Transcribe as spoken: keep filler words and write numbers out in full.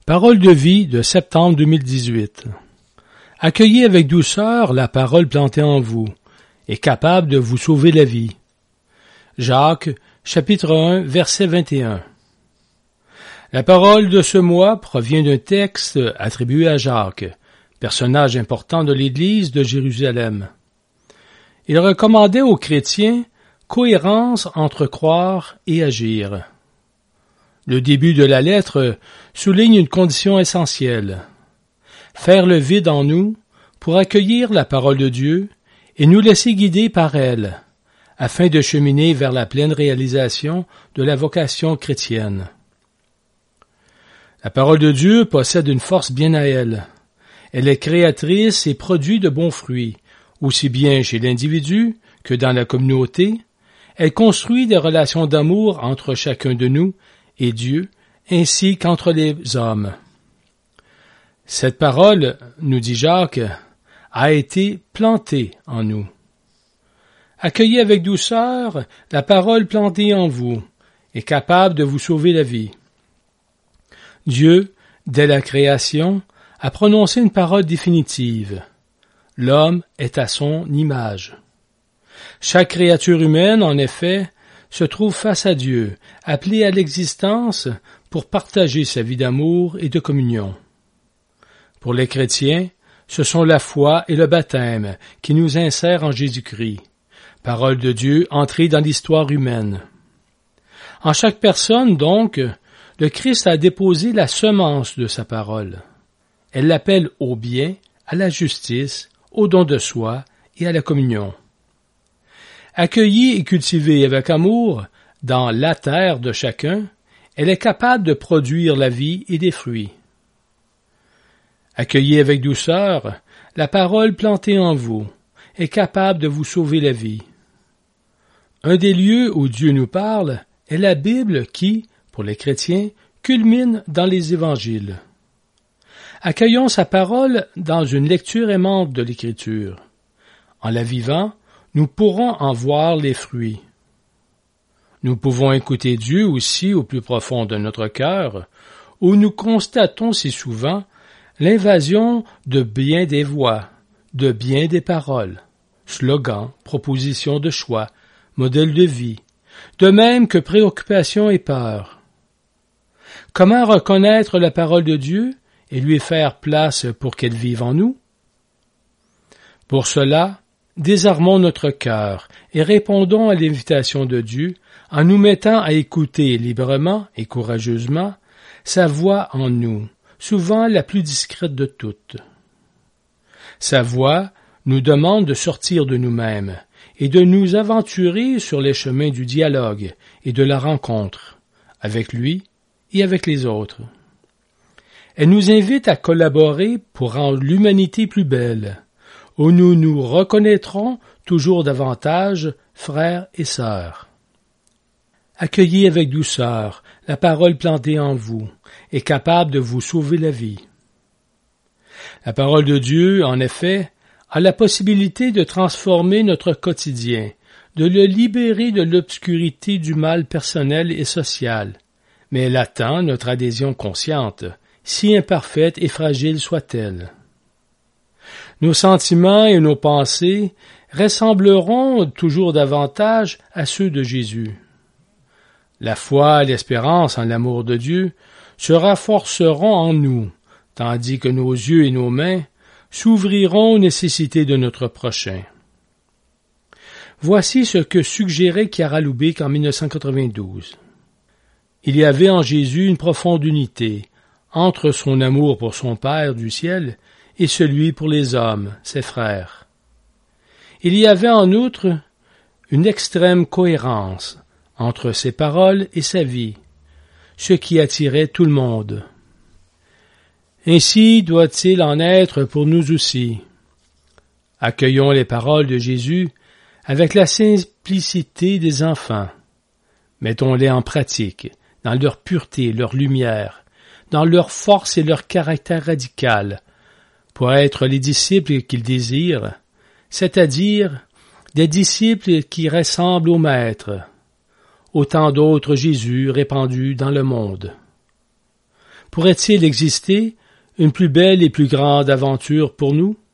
Parole de vie de septembre deux mille dix-huit. Accueillez avec douceur la parole plantée en vous, et capable de vous sauver la vie. Jacques, chapitre un, verset vingt et un. La parole de ce mois provient d'un texte attribué à Jacques, personnage important de l'Église de Jérusalem. Il recommandait aux chrétiens cohérence entre croire et agir. Le début de la lettre souligne une condition essentielle. Faire le vide en nous pour accueillir la parole de Dieu et nous laisser guider par elle, afin de cheminer vers la pleine réalisation de la vocation chrétienne. La parole de Dieu possède une force bien à elle. Elle est créatrice et produit de bons fruits, aussi bien chez l'individu que dans la communauté. Elle construit des relations d'amour entre chacun de nous et Dieu, ainsi qu'entre les hommes. Cette parole, nous dit Jacques, a été plantée en nous. Accueillez avec douceur la parole plantée en vous, et capable de vous sauver la vie. Dieu, dès la création, a prononcé une parole définitive. L'homme est à son image. Chaque créature humaine, en effet, se trouve face à Dieu, appelé à l'existence pour partager sa vie d'amour et de communion. Pour les chrétiens, ce sont la foi et le baptême qui nous insèrent en Jésus-Christ, parole de Dieu entrée dans l'histoire humaine. En chaque personne, donc, le Christ a déposé la semence de sa parole. Elle l'appelle au bien, à la justice, au don de soi et à la communion. Accueillie et cultivée avec amour dans la terre de chacun, elle est capable de produire la vie et des fruits. Accueillez avec douceur la parole plantée en vous, est capable de vous sauver la vie. Un des lieux où Dieu nous parle est la Bible qui, pour les chrétiens, culmine dans les évangiles. Accueillons sa parole dans une lecture aimante de l'Écriture. En la vivant, nous pourrons en voir les fruits. Nous pouvons écouter Dieu aussi au plus profond de notre cœur, où nous constatons si souvent l'invasion de bien des voix, de bien des paroles, slogans, propositions de choix, modèles de vie, de même que préoccupations et peurs. Comment reconnaître la parole de Dieu et lui faire place pour qu'elle vive en nous? Pour cela, désarmons notre cœur et répondons à l'invitation de Dieu en nous mettant à écouter librement et courageusement sa voix en nous, souvent la plus discrète de toutes. Sa voix nous demande de sortir de nous-mêmes et de nous aventurer sur les chemins du dialogue et de la rencontre, avec lui et avec les autres. Elle nous invite à collaborer pour rendre l'humanité plus belle, où nous nous reconnaîtrons toujours davantage frères et sœurs. Accueillez avec douceur la parole plantée en vous, est capable de vous sauver la vie. La parole de Dieu, en effet, a la possibilité de transformer notre quotidien, de le libérer de l'obscurité du mal personnel et social, mais elle attend notre adhésion consciente, si imparfaite et fragile soit-elle. Nos sentiments et nos pensées ressembleront toujours davantage à ceux de Jésus. La foi et l'espérance en l'amour de Dieu se renforceront en nous, tandis que nos yeux et nos mains s'ouvriront aux nécessités de notre prochain. Voici ce que suggérait Chiara Lubich en mille neuf cent quatre-vingt-douze. Il y avait en Jésus une profonde unité entre son amour pour son Père du ciel et celui pour les hommes, ses frères. Il y avait en outre une extrême cohérence entre ses paroles et sa vie, ce qui attirait tout le monde. Ainsi doit-il en être pour nous aussi. Accueillons les paroles de Jésus avec la simplicité des enfants. Mettons-les en pratique, dans leur pureté, leur lumière, dans leur force et leur caractère radical, pour être les disciples qu'il désire, c'est-à-dire des disciples qui ressemblent au Maître, autant d'autres Jésus répandus dans le monde. Pourrait-il exister une plus belle et plus grande aventure pour nous?